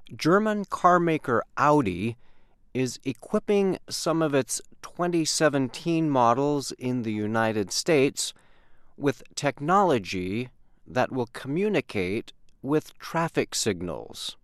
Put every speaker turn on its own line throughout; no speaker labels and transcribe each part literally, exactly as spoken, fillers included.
German carmaker Audi is equipping some of its twenty seventeen models in the United States with technology that will communicate with traffic signals.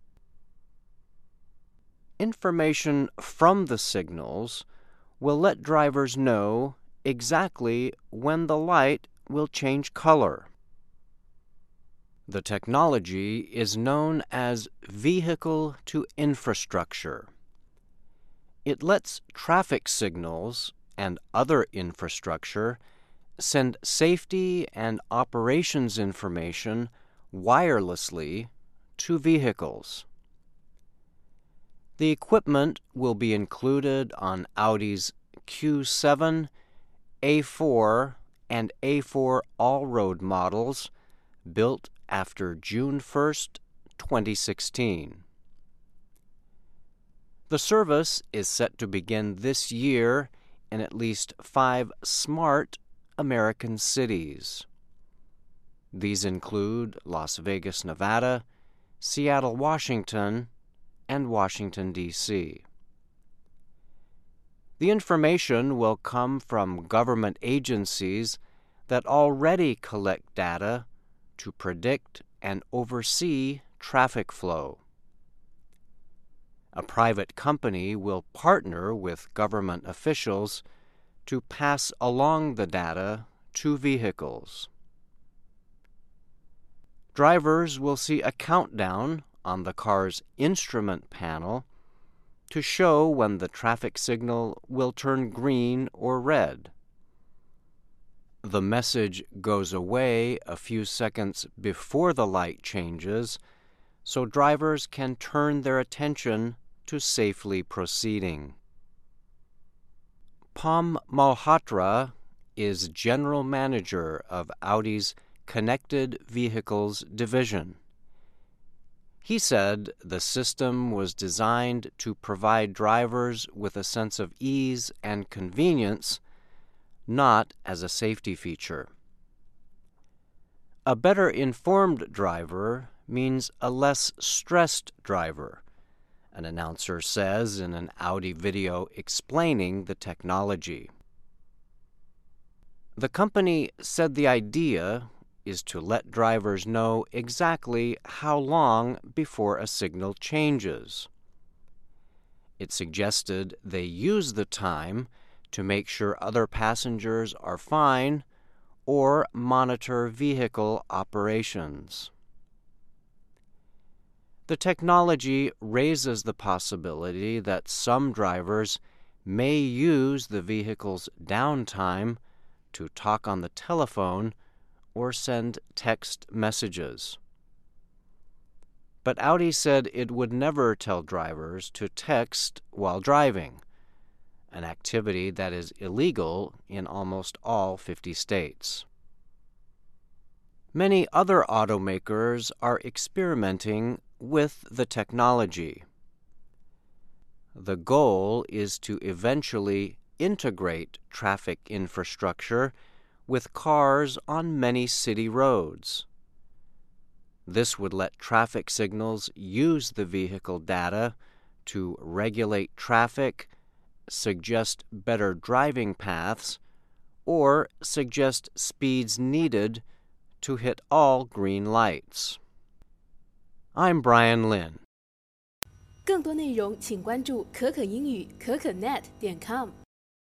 Information from the signals will let drivers know exactly when the light will change color. The technology is known as vehicle-to-infrastructure. It lets traffic signals and other infrastructure send safety and operations information wirelessly to vehicles. The equipment will be included on Audi's Q seven, A four, and A four all-road models built after June first, twenty sixteen. The service is set to begin this year in at least five smart American cities. These include Las Vegas, Nevada, Seattle, Washington, and Washington, D C The information will come from government agencies that already collect data to predict and oversee traffic flow. A private company will partner with government officials to pass along the data to vehicles. Drivers will see a countdown on the car's instrument panel to show when the traffic signal will turn green or red. The message goes away a few seconds before the light changes, so drivers can turn their attention to safely proceeding. Pam Malhotra is General Manager of Audi's Connected Vehicles division. He said the system was designed to provide drivers with a sense of ease and convenience, not as a safety feature. A better informed driver means a less stressed driver, an announcer says in an Audi video explaining the technology. The company said the idea is to let drivers know exactly how long before a signal changes. It suggested they use the time to make sure other passengers are fine or monitor vehicle operations. The technology raises the possibility that some drivers may use the vehicle's downtime to talk on the telephone or send text messages. But Audi said it would never tell drivers to text while driving, an activity that is illegal in almost all fifty states. Many other automakers are experimenting with the technology. The goal is to eventually integrate traffic infrastructure with cars on many city roads. This would let traffic signals use the vehicle data to regulate traffic, suggest better driving paths, or suggest speeds needed to hit all green lights. I'm Brian Lynn.
更多内容请关注可可英语可可 net 点 com。